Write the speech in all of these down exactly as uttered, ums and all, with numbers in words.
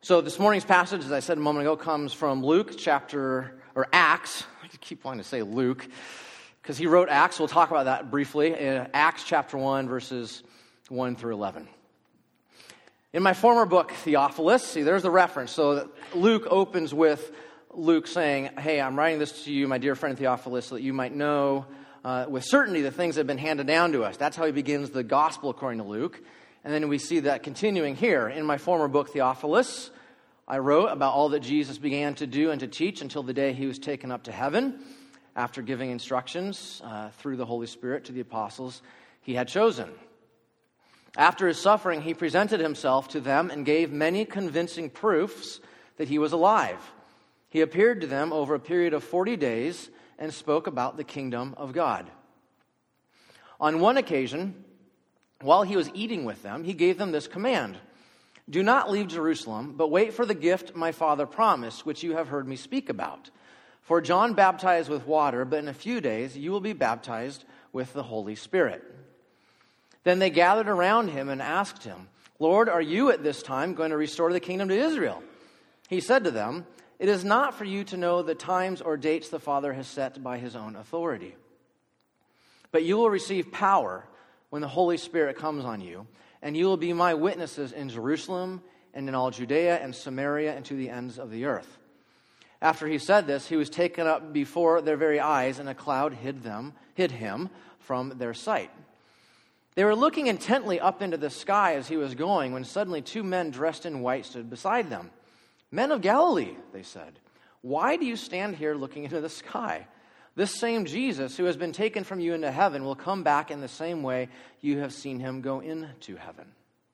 So this morning's passage, as I said a moment ago, comes from Luke chapter, or Acts. I keep wanting to say Luke, because he wrote Acts. We'll talk about that briefly. In Acts chapter one, verses one through eleven. In my former book, Theophilus, see, there's the reference. So Luke opens with Luke saying, hey, I'm writing this to you, my dear friend Theophilus, so that you might know uh, with certainty the things that have been handed down to us. That's how he begins the gospel according to Luke. And then we see that continuing here. In my former book, Theophilus, I wrote about all that Jesus began to do and to teach until the day he was taken up to heaven, after giving instructions uh, through the Holy Spirit to the apostles he had chosen. After his suffering, he presented himself to them and gave many convincing proofs that he was alive. He appeared to them over a period of forty days and spoke about the kingdom of God. On one occasion, while he was eating with them, he gave them this command: do not leave Jerusalem, but wait for the gift my Father promised, which you have heard me speak about. For John baptized with water, but in a few days you will be baptized with the Holy Spirit. Then they gathered around him and asked him, Lord, are you at this time going to restore the kingdom to Israel? He said to them, it is not for you to know the times or dates the Father has set by his own authority. But you will receive power when the Holy Spirit comes on you, and you will be my witnesses in Jerusalem and in all Judea and Samaria and to the ends of the earth. After he said this, he was taken up before their very eyes, and a cloud hid them, hid him from their sight. They were looking intently up into the sky as he was going, when suddenly two men dressed in white stood beside them. Men of Galilee, they said, why do you stand here looking into the sky? This same Jesus who has been taken from you into heaven will come back in the same way you have seen him go into heaven.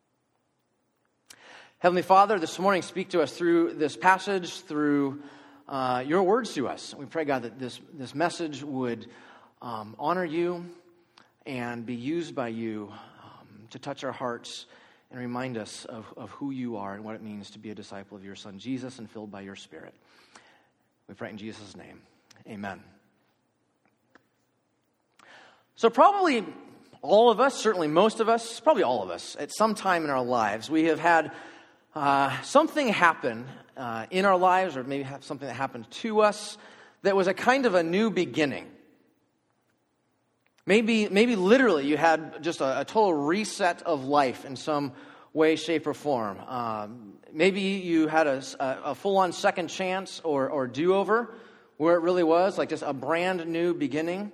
Heavenly Father, this morning speak to us through this passage, through uh, your words to us. We pray, God, that this, this message would um, honor you and be used by you um, to touch our hearts and remind us of, of who you are and what it means to be a disciple of your Son, Jesus, and filled by your Spirit. We pray in Jesus' name. Amen. So probably all of us, certainly most of us, probably all of us, at some time in our lives, we have had uh, something happen uh, in our lives, or maybe have something that happened to us that was a kind of a new beginning. Maybe, maybe literally you had just a, a total reset of life in some way, shape, or form. Um, maybe you had a, a full-on second chance or, or do-over where it really was, like just a brand new beginning.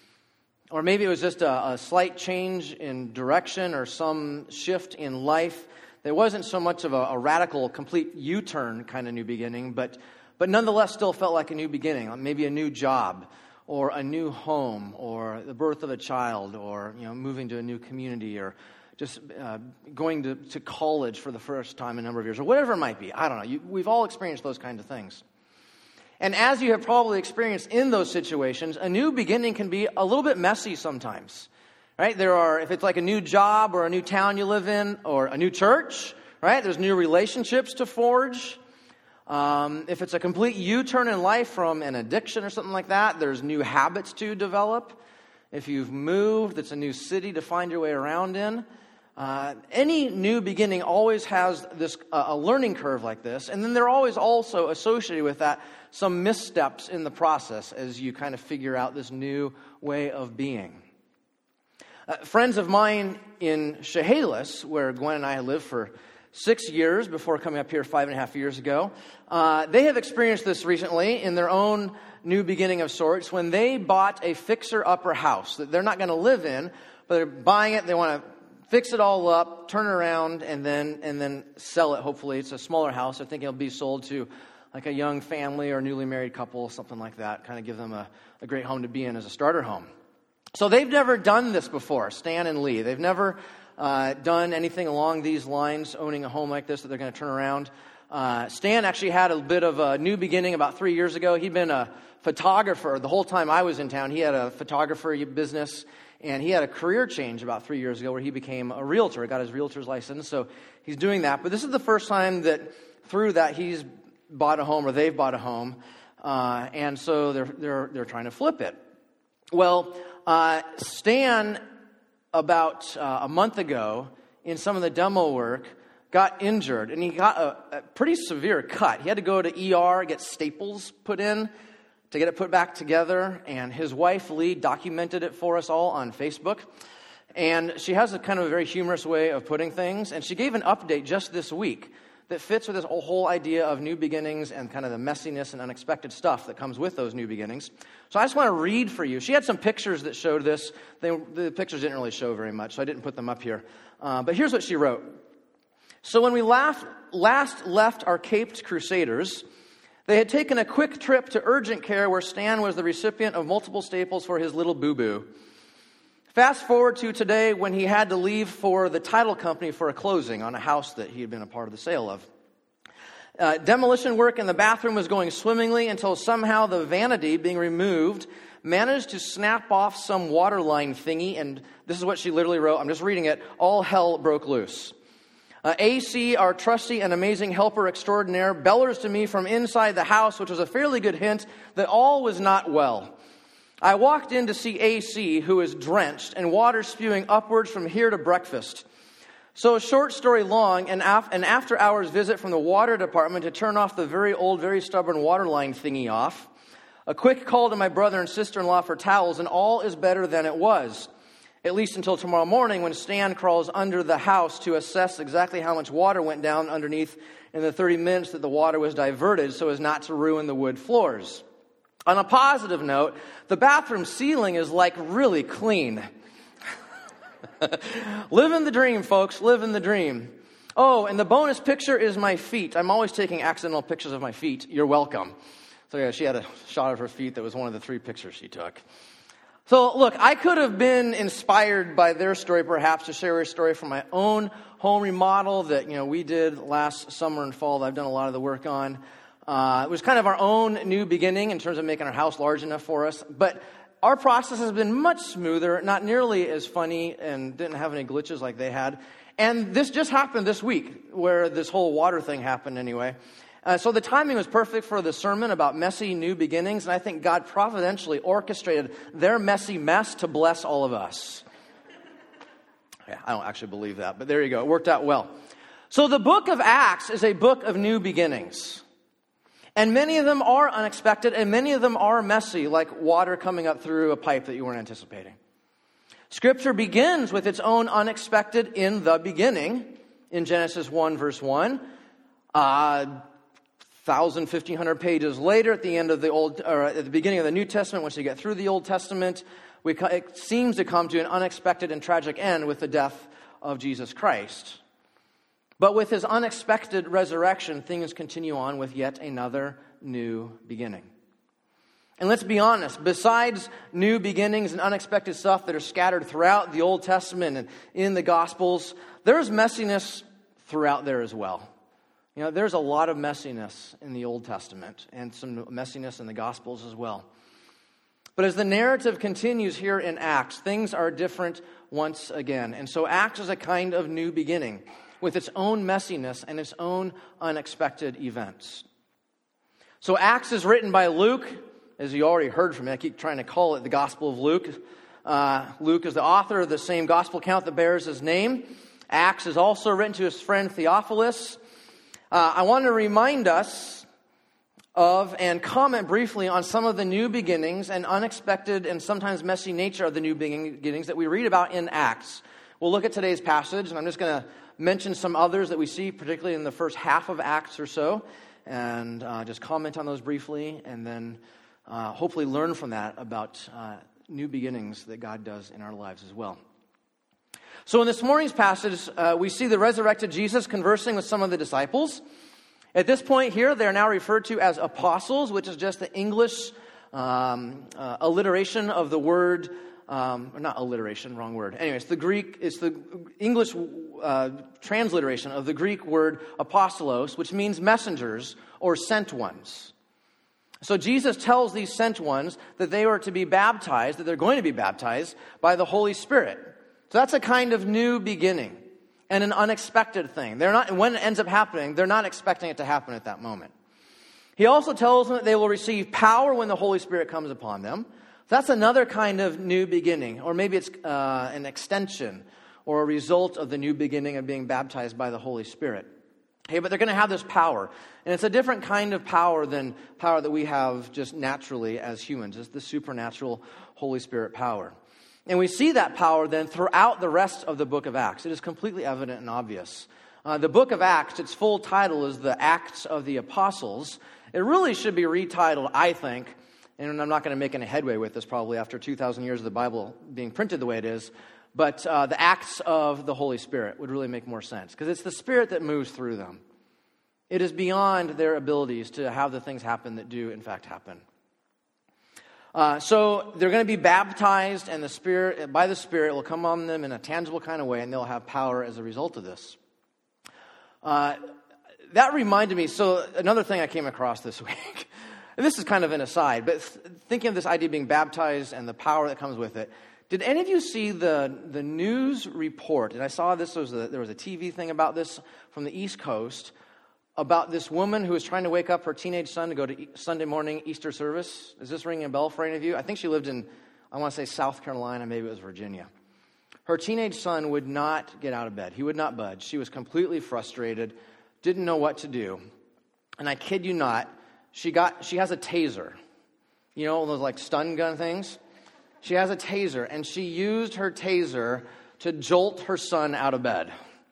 Or maybe it was just a, a slight change in direction or some shift in life. There wasn't so much of a, a radical, complete U-turn kind of new beginning, but but nonetheless still felt like a new beginning. Maybe a new job, or a new home, or the birth of a child, or you know moving to a new community, or just uh, going to, to college for the first time in a number of years, or whatever it might be. I don't know. You, we've all experienced those kinds of things. And as you have probably experienced in those situations, a new beginning can be a little bit messy sometimes, right? There are, if it's like a new job or a new town you live in, or a new church, right? There's new relationships to forge. Um, if it's a complete U-turn in life from an addiction or something like that, there's new habits to develop. If you've moved, it's a new city to find your way around in. Uh, any new beginning always has this uh, a learning curve like this, and then there are always also associated with that some missteps in the process as you kind of figure out this new way of being. Uh, friends of mine in Chehalis, where Gwen and I lived for six years before coming up here five and a half years ago, uh, they have experienced this recently in their own new beginning of sorts when they bought a fixer-upper house that they're not going to live in, but they're buying it, they want to fix it all up, turn it around, and then and then sell it, hopefully. It's a smaller house. I think it'll be sold to like a young family or newly married couple, something like that, kind of give them a, a great home to be in as a starter home. So they've never done this before, Stan and Lee. They've never uh, done anything along these lines, owning a home like this that they're going to turn around. Uh, Stan actually had a bit of a new beginning about three years ago. He'd been a photographer the whole time I was in town. He had a photographer business, and he had a career change about three years ago where he became a realtor. He got his realtor's license, so he's doing that. But this is the first time that through that he's bought a home, or they've bought a home, uh, and so they're they're they're trying to flip it. Well, uh, Stan, about uh, a month ago, in some of the demo work, got injured, and he got a, a pretty severe cut. He had to go to E R, get staples put in to get it put back together, and his wife, Lee, documented it for us all on Facebook. And she has a kind of a very humorous way of putting things, and she gave an update just this week that fits with this whole idea of new beginnings and kind of the messiness and unexpected stuff that comes with those new beginnings. So I just want to read for you. She had some pictures that showed this. They, the pictures didn't really show very much, so I didn't put them up here. Uh, but here's what she wrote. So when we laugh, last left our caped crusaders, they had taken a quick trip to urgent care where Stan was the recipient of multiple staples for his little boo-boo. Fast forward to today when he had to leave for the title company for a closing on a house that he had been a part of the sale of. Uh, demolition work in the bathroom was going swimmingly until somehow the vanity being removed managed to snap off some water line thingy, and this is what she literally wrote. I'm just reading it. All hell broke loose. Uh, A C, our trusty and amazing helper extraordinaire, bellers to me from inside the house, which was a fairly good hint that all was not well. I walked in to see A C, who is drenched and water spewing upwards from here to breakfast. So short story long, an, af- an after-hours visit from the water department to turn off the very old, very stubborn water line thingy off. A quick call to my brother and sister-in-law for towels, and all is better than it was. At least until tomorrow morning when Stan crawls under the house to assess exactly how much water went down underneath in the thirty minutes that the water was diverted so as not to ruin the wood floors. On a positive note, the bathroom ceiling is like really clean. Living the dream, folks, living the dream. Oh, and the bonus picture is my feet. I'm always taking accidental pictures of my feet. You're welcome. So yeah, she had a shot of her feet that was one of the three pictures she took. So look, I could have been inspired by their story perhaps to share a story from my own home remodel that, you know, we did last summer and fall that I've done a lot of the work on. Uh, it was kind of our own new beginning in terms of making our house large enough for us. But our process has been much smoother, not nearly as funny, and didn't have any glitches like they had. And this just happened this week, where this whole water thing happened anyway. Uh, so the timing was perfect for the sermon about messy new beginnings, and I think God providentially orchestrated their messy mess to bless all of us. Yeah, I don't actually believe that, but there you go. It worked out well. So the book of Acts is a book of new beginnings. And many of them are unexpected, and many of them are messy, like water coming up through a pipe that you weren't anticipating. Scripture begins with its own unexpected in the beginning, in Genesis one, verse one. Uh, one thousand, fifteen hundred pages later, at the end of the Old, or at the beginning of the New Testament, once you get through the Old Testament, we, it seems to come to an unexpected and tragic end with the death of Jesus Christ. But with his unexpected resurrection, things continue on with yet another new beginning. And let's be honest, besides new beginnings and unexpected stuff that are scattered throughout the Old Testament and in the Gospels, there's messiness throughout there as well. You know, there's a lot of messiness in the Old Testament and some messiness in the Gospels as well. But as the narrative continues here in Acts, things are different once again. And so Acts is a kind of new beginning, with its own messiness and its own unexpected events. So Acts is written by Luke, as you already heard from me. I keep trying to call it the Gospel of Luke. Uh, Luke is the author of the same gospel account that bears his name. Acts is also written to his friend Theophilus. Uh, I want to remind us of and comment briefly on some of the new beginnings and unexpected and sometimes messy nature of the new beginnings that we read about in Acts. We'll look at today's passage, and I'm just going to mention some others that we see, particularly in the first half of Acts or so, and uh, just comment on those briefly, and then uh, hopefully learn from that about uh, new beginnings that God does in our lives as well. So in this morning's passage, uh, we see the resurrected Jesus conversing with some of the disciples. At this point here, they're now referred to as apostles, which is just the English um, uh, alliteration of the word Um, not alliteration, wrong word. Anyways, the Greek, it's the English uh, transliteration of the Greek word apostolos, which means messengers or sent ones. So Jesus tells these sent ones that they are to be baptized, that they're going to be baptized by the Holy Spirit. So that's a kind of new beginning and an unexpected thing. They're not, when it ends up happening, they're not expecting it to happen at that moment. He also tells them that they will receive power when the Holy Spirit comes upon them. That's another kind of new beginning, or maybe it's uh, an extension or a result of the new beginning of being baptized by the Holy Spirit. Hey, but they're going to have this power. And it's a different kind of power than power that we have just naturally as humans. It's the supernatural Holy Spirit power. And we see that power then throughout the rest of the book of Acts. It is completely evident and obvious. Uh, the book of Acts, its full title is the Acts of the Apostles. It really should be retitled, I think, and I'm not going to make any headway with this probably after two thousand years of the Bible being printed the way it is, but uh, the Acts of the Holy Spirit would really make more sense, because it's the Spirit that moves through them. It is beyond their abilities to have the things happen that do, in fact, happen. Uh, so they're going to be baptized, and the Spirit, by the Spirit, will come on them in a tangible kind of way, and they'll have power as a result of this. Uh, that reminded me, so another thing I came across this week, and this is kind of an aside, but th- thinking of this idea of being baptized and the power that comes with it, did any of you see the, the news report? And I saw this, there was, a, there was a T V thing about this from the East Coast, about this woman who was trying to wake up her teenage son to go to Sunday morning Easter service. Is this ringing a bell for any of you? I think she lived in, I want to say South Carolina, maybe it was Virginia. Her teenage son would not get out of bed. He would not budge. She was completely frustrated, didn't know what to do. And I kid you not, she got she has a taser. You know, those like stun gun things? She has a taser, and she used her taser to jolt her son out of bed.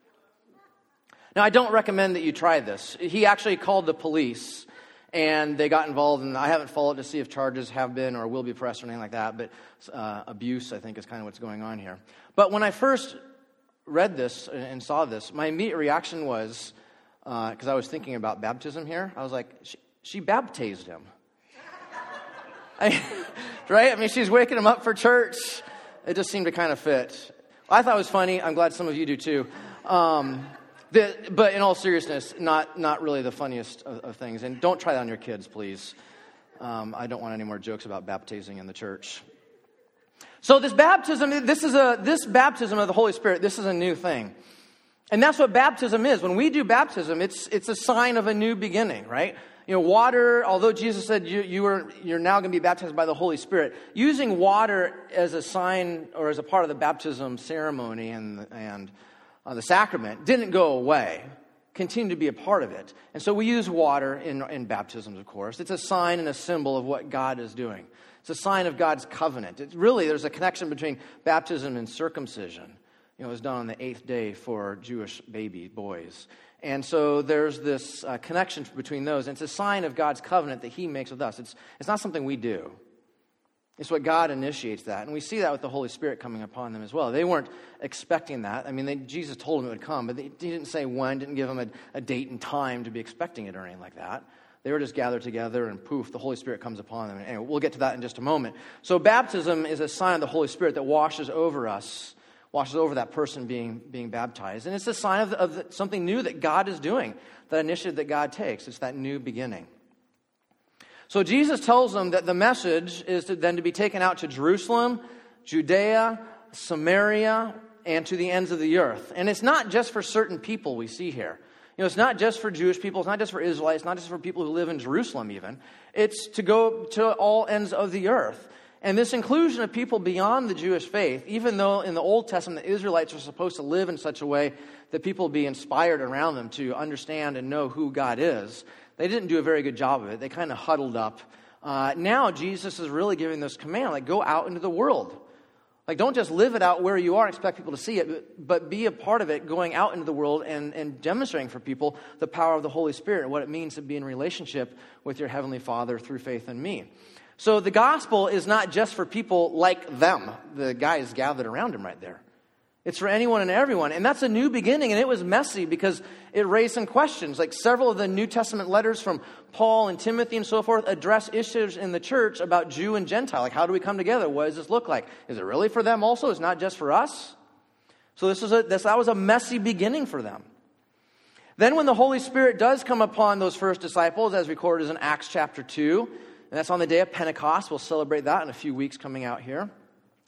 Now, I don't recommend that you try this. He actually called the police, and they got involved, and I haven't followed to see if charges have been or will be pressed or anything like that, but uh, abuse, I think, is kind of what's going on here. But when I first read this and saw this, my immediate reaction was, because uh, I was thinking about baptism here, I was like, she, she baptized him. I, right? I mean, she's waking him up for church. It just seemed to kind of fit. I thought it was funny. I'm glad some of you do too. Um... The, but in all seriousness, not not really the funniest of, of things. And don't try that on your kids, please. Um, I don't want any more jokes about baptizing in the church. So this baptism, this is a this baptism of the Holy Spirit. This is a new thing, and that's what baptism is. When we do baptism, it's it's a sign of a new beginning, right? You know, water. Although Jesus said you you are you're now going to be baptized by the Holy Spirit, using water as a sign or as a part of the baptism ceremony and and. Uh, the sacrament didn't go away, continued to be a part of it. And so we use water in, in baptisms, of course. It's a sign and a symbol of what God is doing. It's a sign of God's covenant. It's really, there's a connection between baptism and circumcision. You know, it was done on the eighth day for Jewish baby boys. And so there's this uh, connection between those. And it's a sign of God's covenant that he makes with us. It's, it's not something we do. It's what God initiates that. And we see that with the Holy Spirit coming upon them as well. They weren't expecting that. I mean, they, Jesus told them it would come, but they, he didn't say when, didn't give them a, a date and time to be expecting it or anything like that. They were just gathered together and poof, the Holy Spirit comes upon them. And anyway, we'll get to that in just a moment. So baptism is a sign of the Holy Spirit that washes over us, washes over that person being, being baptized. And it's a sign of, of something new that God is doing, that initiative that God takes. It's that new beginning. So Jesus tells them that the message is to, then to be taken out to Jerusalem, Judea, Samaria, and to the ends of the earth. And it's not just for certain people we see here. You know, it's not just for Jewish people. It's not just for Israelites. It's not just for people who live in Jerusalem even. It's to go to all ends of the earth. And this inclusion of people beyond the Jewish faith, even though in the Old Testament the Israelites were supposed to live in such a way that people be inspired around them to understand and know who God is, they didn't do a very good job of it. They kind of huddled up. Uh, now Jesus is really giving this command, like go out into the world. Like don't just live it out where you are and expect people to see it, but, but be a part of it, going out into the world and, and demonstrating for people the power of the Holy Spirit and what it means to be in relationship with your Heavenly Father through faith in me. So the gospel is not just for people like them, the guys gathered around him right there. It's for anyone and everyone. And that's a new beginning, and it was messy because it raised some questions. Like several of the New Testament letters from Paul and Timothy and so forth address issues in the church about Jew and Gentile. Like how do we come together? What does this look like? Is it really for them also? It's not just for us? So this was a, this, that was a messy beginning for them. Then when the Holy Spirit does come upon those first disciples, as recorded in Acts chapter two, and that's on the day of Pentecost. We'll celebrate that in a few weeks coming out here.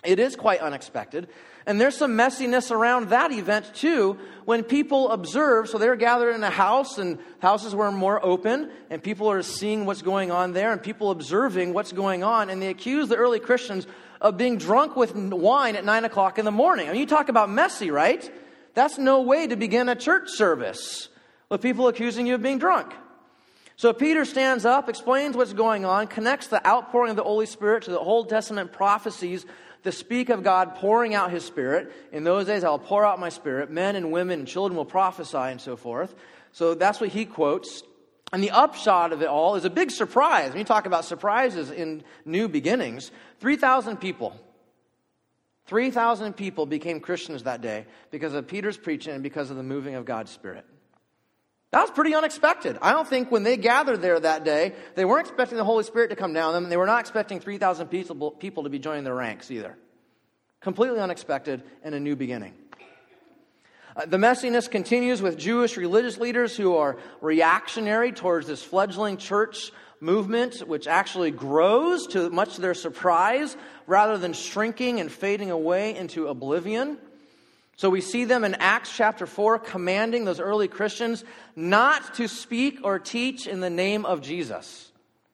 It is quite unexpected. And there's some messiness around that event too, when people observe. So they're gathered in a house, and houses were more open, and people are seeing what's going on there, and people observing what's going on, and they accuse the early Christians of being drunk with wine at nine o'clock in the morning. I mean, you talk about messy, right? That's no way to begin a church service, with people accusing you of being drunk. So Peter stands up, explains what's going on, connects the outpouring of the Holy Spirit to the Old Testament prophecies that speak of God pouring out His Spirit. In those days I will pour out my Spirit. Men and women and children will prophesy, and so forth. So that's what he quotes. And the upshot of it all is a big surprise. When you talk about surprises in new beginnings, three thousand people. three thousand people became Christians that day because of Peter's preaching and because of the moving of God's Spirit. That was pretty unexpected. I don't think when they gathered there that day, they weren't expecting the Holy Spirit to come down on them. And they were not expecting three thousand people, people to be joining their ranks either. Completely unexpected and a new beginning. Uh, the messiness continues with Jewish religious leaders who are reactionary towards this fledgling church movement, which actually grows to much to their surprise, rather than shrinking and fading away into oblivion. So we see them in Acts chapter four commanding those early Christians not to speak or teach in the name of Jesus.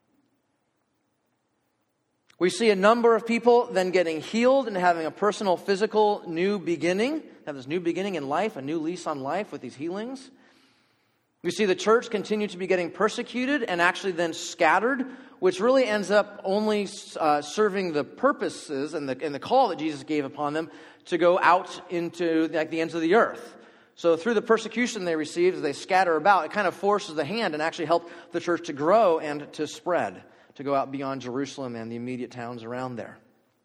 We see a number of people then getting healed and having a personal physical new beginning, have this new beginning in life, a new lease on life with these healings. We see the church continue to be getting persecuted and actually then scattered, which really ends up only uh, serving the purposes and the, and the call that Jesus gave upon them to go out into like the ends of the earth. So through the persecution they received, as they scatter about, it kind of forces the hand and actually help the church to grow and to spread, to go out beyond Jerusalem and the immediate towns around there.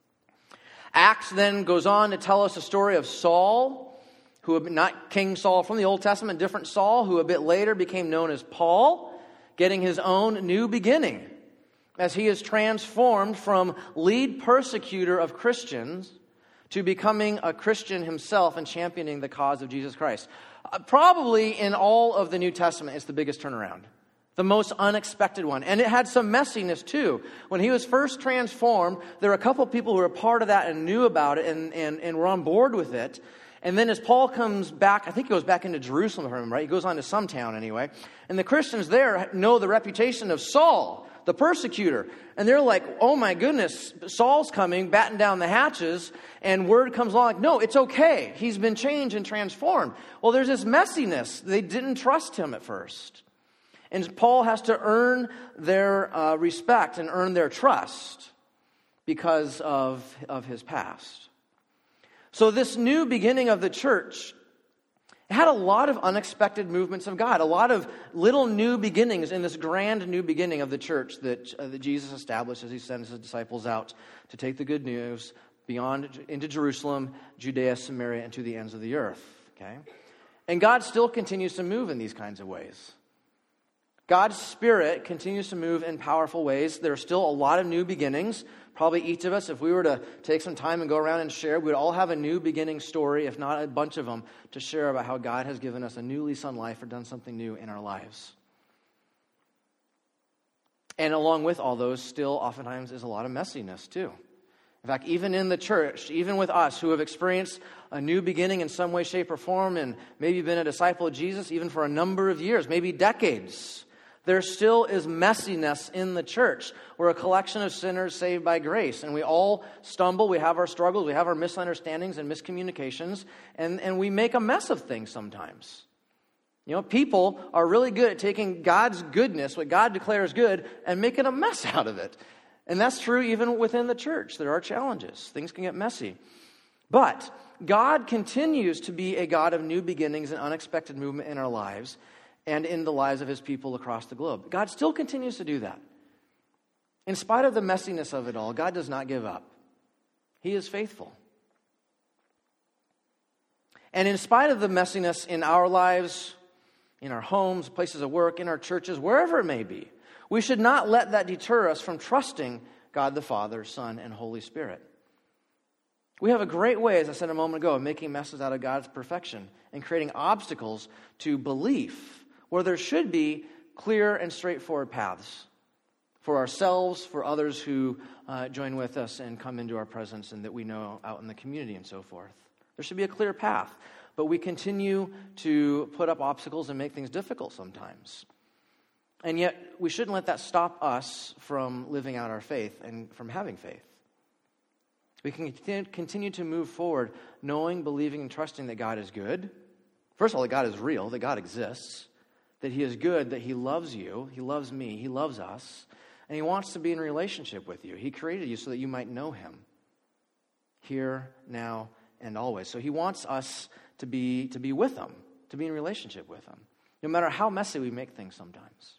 Acts then goes on to tell us a story of Saul, who not King Saul from the Old Testament, different Saul, who a bit later became known as Paul, getting his own new beginning as he is transformed from lead persecutor of Christians to becoming a Christian himself and championing the cause of Jesus Christ. Uh, probably in all of the New Testament, it's the biggest turnaround. The most unexpected one. And it had some messiness too. When he was first transformed, there were a couple of people who were a part of that and knew about it and, and, and were on board with it. And then as Paul comes back, I think he goes back into Jerusalem, if I remember right? He goes on to some town anyway. And the Christians there know the reputation of Saul, the persecutor. And they're like, oh my goodness, Saul's coming, batten down the hatches. And word comes along like, no, it's okay. He's been changed and transformed. Well, there's this messiness. They didn't trust him at first. And Paul has to earn their uh, respect and earn their trust because of, of his past. So this new beginning of the church had a lot of unexpected movements of God, a lot of little new beginnings in this grand new beginning of the church that, uh, that Jesus established as he sends his disciples out to take the good news beyond into Jerusalem, Judea, Samaria, and to the ends of the earth. Okay, and God still continues to move in these kinds of ways. God's Spirit continues to move in powerful ways. There are still a lot of new beginnings. Probably each of us, if we were to take some time and go around and share, we would all have a new beginning story, if not a bunch of them, to share about how God has given us a new lease on life or done something new in our lives. And along with all those, still oftentimes is a lot of messiness too. In fact, even in the church, even with us who have experienced a new beginning in some way, shape, or form, and maybe been a disciple of Jesus even for a number of years, maybe decades, there still is messiness in the church. We're a collection of sinners saved by grace, and we all stumble, we have our struggles, we have our misunderstandings and miscommunications, and, and we make a mess of things sometimes. You know, people are really good at taking God's goodness, what God declares good, and making a mess out of it. And that's true even within the church. There are challenges. Things can get messy. But God continues to be a God of new beginnings and unexpected movement in our lives and in the lives of his people across the globe. God still continues to do that. In spite of the messiness of it all, God does not give up. He is faithful. And in spite of the messiness in our lives, in our homes, places of work, in our churches, wherever it may be, we should not let that deter us from trusting God the Father, Son, and Holy Spirit. We have a great way, as I said a moment ago, of making messes out of God's perfection and creating obstacles to belief where there should be clear and straightforward paths for ourselves, for others who uh, join with us and come into our presence and that we know out in the community and so forth. There should be a clear path, but we continue to put up obstacles and make things difficult sometimes. And yet, we shouldn't let that stop us from living out our faith and from having faith. We can continue to move forward knowing, believing, and trusting that God is good. First of all, that God is real, that God exists, that He is good, that He loves you, He loves me, He loves us, and He wants to be in relationship with you. He created you so that you might know Him here, now, and always. So He wants us to be, to be with Him, to be in relationship with Him, no matter how messy we make things sometimes.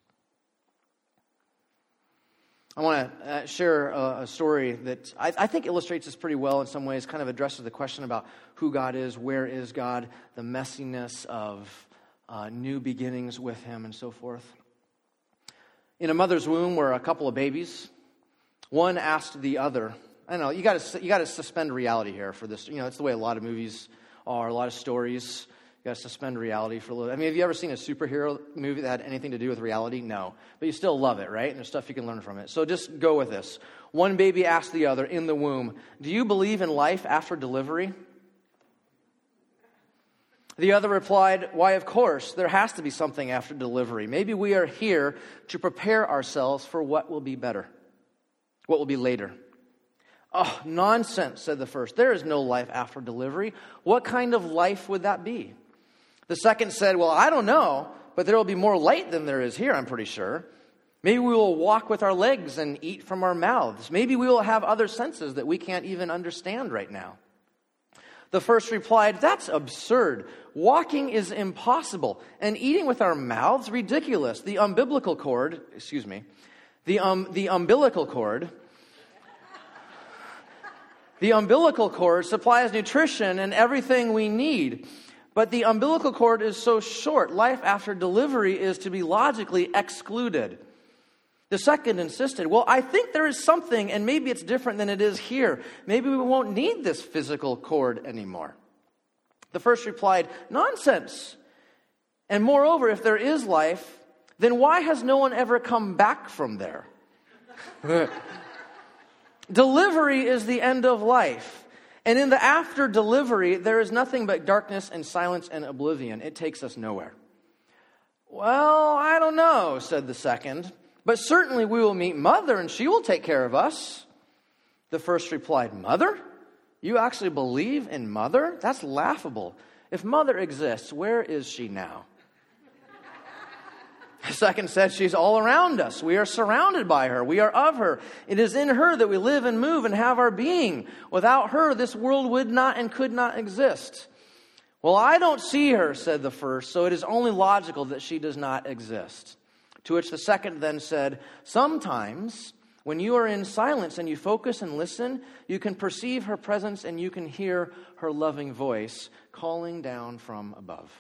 I want to uh, share a, a story that I, I think illustrates this pretty well in some ways, kind of addresses the question about who God is, where is God, the messiness of uh, new beginnings with Him, and so forth. In a mother's womb were a couple of babies. One asked the other, I don't know, you got to you got to suspend reality here for this. You know, it's the way a lot of movies are, a lot of stories. You got to suspend reality for a little. I mean, have you ever seen a superhero movie that had anything to do with reality? No. But you still love it, right? And there's stuff you can learn from it. So just go with this. One baby asked the other in the womb, "Do you believe in life after delivery?" The other replied, "Why, of course, there has to be something after delivery. Maybe we are here to prepare ourselves for what will be better, what will be later." "Oh, nonsense," said the first. "There is no life after delivery. What kind of life would that be?" The second said, "Well, I don't know, but there will be more light than there is here, I'm pretty sure. Maybe we will walk with our legs and eat from our mouths. Maybe we will have other senses that we can't even understand right now." The first replied, "That's absurd. Walking is impossible, and eating with our mouths ridiculous. The umbilical cord, excuse me, the um the umbilical cord, the umbilical cord supplies nutrition and everything we need. But the umbilical cord is so short. Life after delivery is to be logically excluded." The second insisted, "Well, I think there is something, and maybe it's different than it is here. Maybe we won't need this physical cord anymore." The first replied, "Nonsense. And moreover, if there is life, then why has no one ever come back from there? Delivery is the end of life. And in the after delivery, there is nothing but darkness and silence and oblivion. It takes us nowhere." "Well, I don't know," said the second. "But certainly we will meet Mother, and she will take care of us." The first replied, "Mother? You actually believe in Mother? That's laughable. If Mother exists, where is she now?" The second said, "She's all around us. We are surrounded by her. We are of her. It is in her that we live and move and have our being. Without her, this world would not and could not exist." "Well, I don't see her," said the first, "so it is only logical that she does not exist." To which the second then said, "Sometimes, when you are in silence and you focus and listen, you can perceive her presence and you can hear her loving voice calling down from above."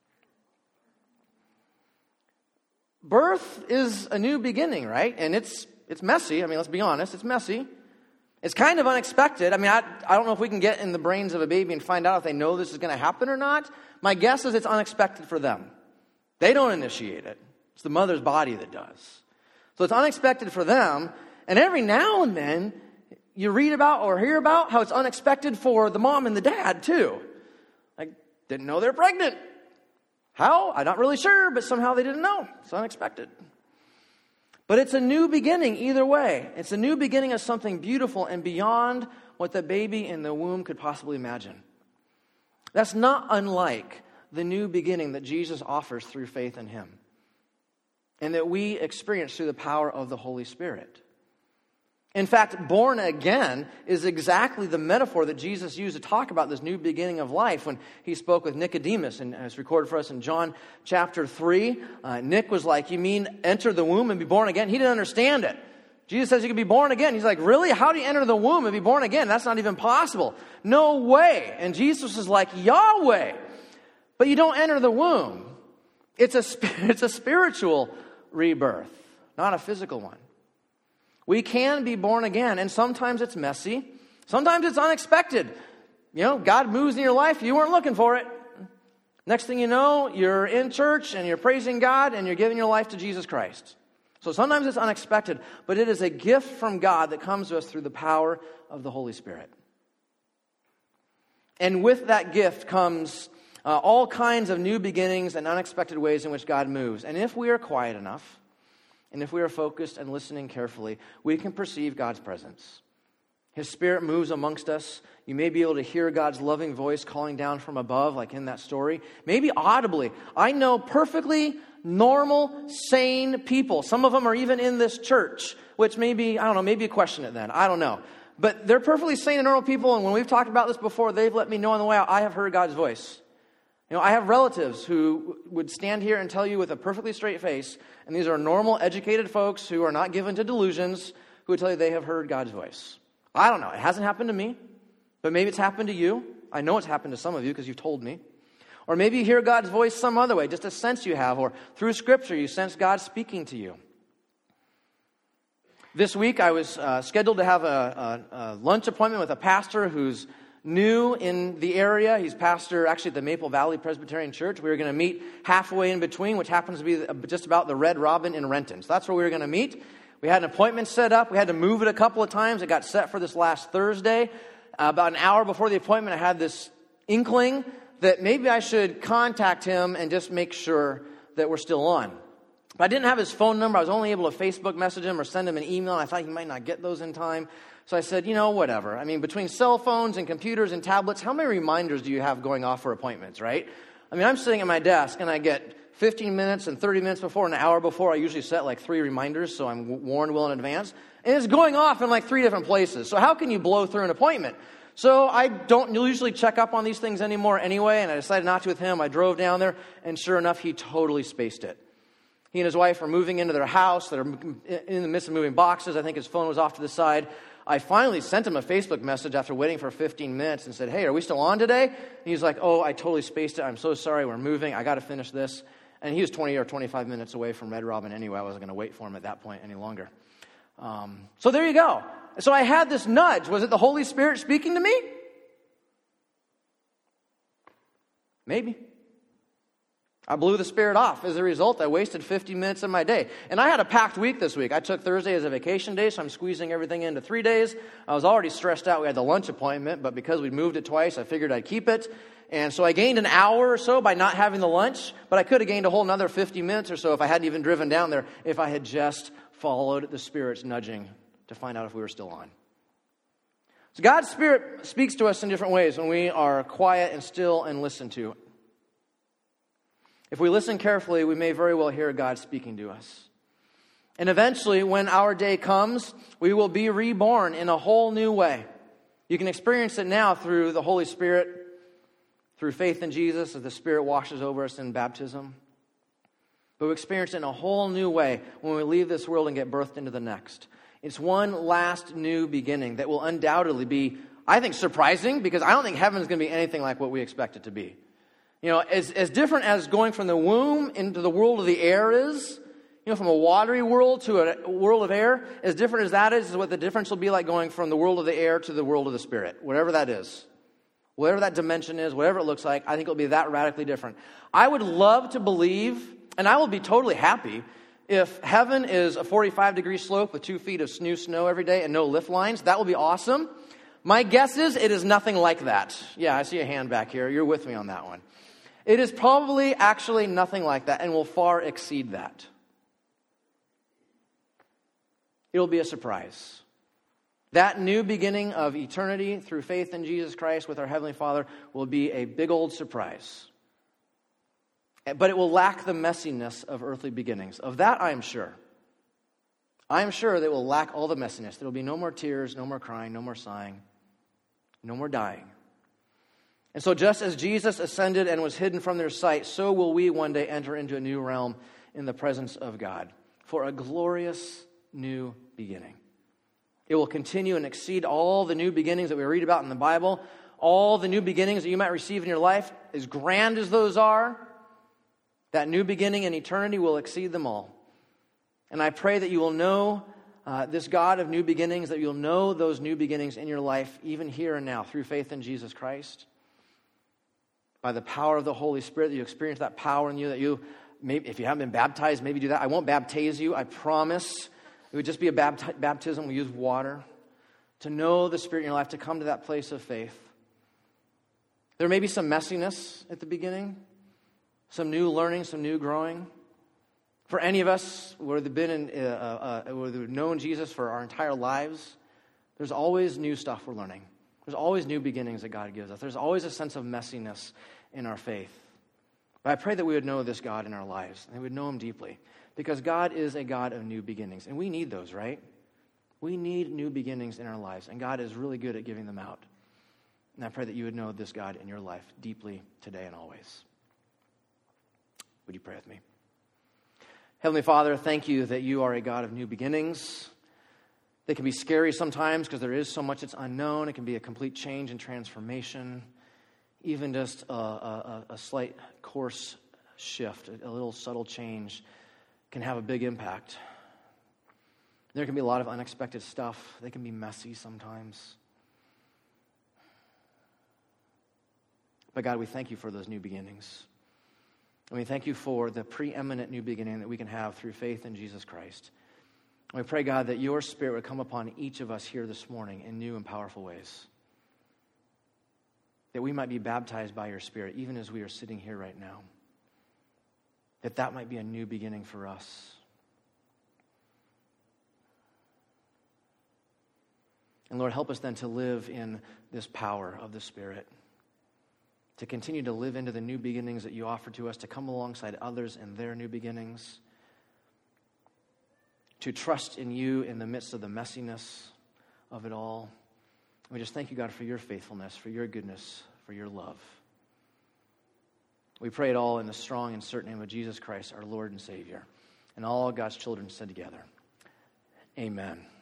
Birth is a new beginning, right? And it's it's messy. I mean, let's be honest, it's messy. It's kind of unexpected. I mean, I, I don't know if we can get in the brains of a baby and find out if they know this is going to happen or not. My guess is it's unexpected for them. They don't initiate it. It's the mother's body that does. So it's unexpected for them. And every now and then, you read about or hear about how it's unexpected for the mom and the dad, too. Like, didn't know they're pregnant. How? I'm not really sure, but somehow they didn't know. It's unexpected. But it's a new beginning either way. It's a new beginning of something beautiful and beyond what the baby in the womb could possibly imagine. That's not unlike the new beginning that Jesus offers through faith in Him, and that we experience through the power of the Holy Spirit. In fact, born again is exactly the metaphor that Jesus used to talk about this new beginning of life when He spoke with Nicodemus, and it's recorded for us in John chapter three. Uh, Nick was like, "You mean enter the womb and be born again?" He didn't understand it. Jesus says you can be born again. He's like, "Really? How do you enter the womb and be born again? That's not even possible. No way." And Jesus is like, "Yahweh." But you don't enter the womb. It's a, it's a spiritual rebirth, not a physical one. We can be born again, and sometimes it's messy. Sometimes it's unexpected. You know, God moves in your life, you weren't looking for it. Next thing you know, you're in church, and you're praising God, and you're giving your life to Jesus Christ. So sometimes it's unexpected, but it is a gift from God that comes to us through the power of the Holy Spirit. And with that gift comes uh, all kinds of new beginnings and unexpected ways in which God moves. And if we are quiet enough, and if we are focused and listening carefully, we can perceive God's presence. His Spirit moves amongst us. You may be able to hear God's loving voice calling down from above, like in that story. Maybe audibly. I know perfectly normal, sane people. Some of them are even in this church, which maybe, I don't know, maybe you question it then. I don't know. But they're perfectly sane and normal people, and when we've talked about this before, they've let me know on the way out, I have heard God's voice. You know, I have relatives who would stand here and tell you with a perfectly straight face, and these are normal, educated folks who are not given to delusions, who would tell you they have heard God's voice. I don't know. It hasn't happened to me, but maybe it's happened to you. I know it's happened to some of you because you've told me. Or maybe you hear God's voice some other way, just a sense you have, or through Scripture you sense God speaking to you. This week I was uh, scheduled to have a, a, a lunch appointment with a pastor who's new in the area. He's pastor actually at the Maple Valley Presbyterian Church. We were going to meet halfway in between, which happens to be just about the Red Robin in Renton. So that's where we were going to meet. We had an appointment set up. We had to move it a couple of times. It got set for this last Thursday. Uh, about an hour before the appointment, I had this inkling that maybe I should contact him and just make sure that we're still on. But I didn't have his phone number. I was only able to Facebook message him or send him an email. And I thought he might not get those in time. So I said, you know, whatever. I mean, between cell phones and computers and tablets, how many reminders do you have going off for appointments, right? I mean, I'm sitting at my desk and I get fifteen minutes and thirty minutes before, an hour before. I usually set like three reminders, so I'm warned well in advance. And it's going off in like three different places. So how can you blow through an appointment? So I don't usually check up on these things anymore anyway, and I decided not to with him. I drove down there, and sure enough, he totally spaced it. He and his wife are moving into their house. They're in the midst of moving boxes. I think his phone was off to the side. I finally sent him a Facebook message after waiting for fifteen minutes and said, hey, are we still on today? And he's like, oh, I totally spaced it. I'm so sorry. We're moving. I got to finish this. And he was twenty or twenty-five minutes away from Red Robin anyway. I wasn't going to wait for him at that point any longer. Um, so there you go. So I had this nudge. Was it the Holy Spirit speaking to me? Maybe. I blew the Spirit off. As a result, I wasted fifty minutes of my day. And I had a packed week this week. I took Thursday as a vacation day, so I'm squeezing everything into three days. I was already stressed out. We had the lunch appointment, but because we moved it twice, I figured I'd keep it. And so I gained an hour or so by not having the lunch, but I could have gained a whole another fifty minutes or so if I hadn't even driven down there, if I had just followed the Spirit's nudging to find out if we were still on. So God's Spirit speaks to us in different ways when we are quiet and still and listen to. If we listen carefully, we may very well hear God speaking to us. And eventually, when our day comes, we will be reborn in a whole new way. You can experience it now through the Holy Spirit, through faith in Jesus, as the Spirit washes over us in baptism. But we experience it in a whole new way when we leave this world and get birthed into the next. It's one last new beginning that will undoubtedly be, I think, surprising, because I don't think heaven is going to be anything like what we expect it to be. You know, as, as different as going from the womb into the world of the air is, you know, from a watery world to a world of air, as different as that is, is what the difference will be like going from the world of the air to the world of the Spirit, whatever that is. Whatever that dimension is, whatever it looks like, I think it'll be that radically different. I would love to believe, and I will be totally happy, if heaven is a forty-five degree slope with two feet of new snow every day and no lift lines. That will be awesome. My guess is it is nothing like that. Yeah, I see a hand back here. You're with me on that one. It is probably actually nothing like that and will far exceed that. It'll be a surprise. That new beginning of eternity through faith in Jesus Christ with our Heavenly Father will be a big old surprise. But it will lack the messiness of earthly beginnings. Of that, I am sure. I am sure that it will lack all the messiness. There will be no more tears, no more crying, no more sighing, no more dying. And so just as Jesus ascended and was hidden from their sight, so will we one day enter into a new realm in the presence of God for a glorious new beginning. It will continue and exceed all the new beginnings that we read about in the Bible, all the new beginnings that you might receive in your life, as grand as those are. That new beginning in eternity will exceed them all. And I pray that you will know uh, this God of new beginnings, that you'll know those new beginnings in your life, even here and now, through faith in Jesus Christ. By the power of the Holy Spirit, that you experience that power in you, that you maybe if you haven't been baptized, maybe do that. I won't baptize you, I promise. It would just be a bapt- baptism. We use water to know the Spirit in your life, to come to that place of faith. There may be some messiness at the beginning, some new learning, some new growing. For any of us who have been in, uh, uh, who have known Jesus for our entire lives, there's always new stuff we're learning. There's always new beginnings that God gives us. There's always a sense of messiness in our faith. But I pray that we would know this God in our lives, and we would know him deeply, because God is a God of new beginnings, and we need those, right? We need new beginnings in our lives, and God is really good at giving them out. And I pray that you would know this God in your life deeply today and always. Would you pray with me? Heavenly Father, thank you that you are a God of new beginnings. They can be scary sometimes because there is so much that's unknown. It can be a complete change and transformation. Even just a, a, a slight course shift, a little subtle change can have a big impact. There can be a lot of unexpected stuff. They can be messy sometimes. But God, we thank you for those new beginnings. And we thank you for the preeminent new beginning that we can have through faith in Jesus Christ. And we pray, God, that your Spirit would come upon each of us here this morning in new and powerful ways. That we might be baptized by your Spirit, even as we are sitting here right now. That that might be a new beginning for us. And Lord, help us then to live in this power of the Spirit, to continue to live into the new beginnings that you offer to us, to come alongside others in their new beginnings, to trust in you in the midst of the messiness of it all. We just thank you, God, for your faithfulness, for your goodness, for your love. We pray it all in the strong and certain name of Jesus Christ, our Lord and Savior. And all God's children said together, amen.